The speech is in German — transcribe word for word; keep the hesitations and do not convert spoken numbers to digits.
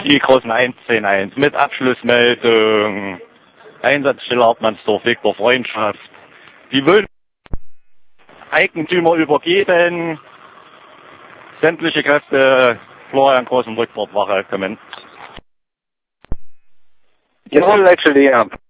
Die großen eins zehn eins mit Abschlussmeldung. Einsatzstelle Hartmannsdorf, Weg der Freundschaft. Die Wohn Eigentümer übergeben. Sämtliche Kräfte Florian Groß und Rückfahrtwache kommen. Jawohl, actually, ja.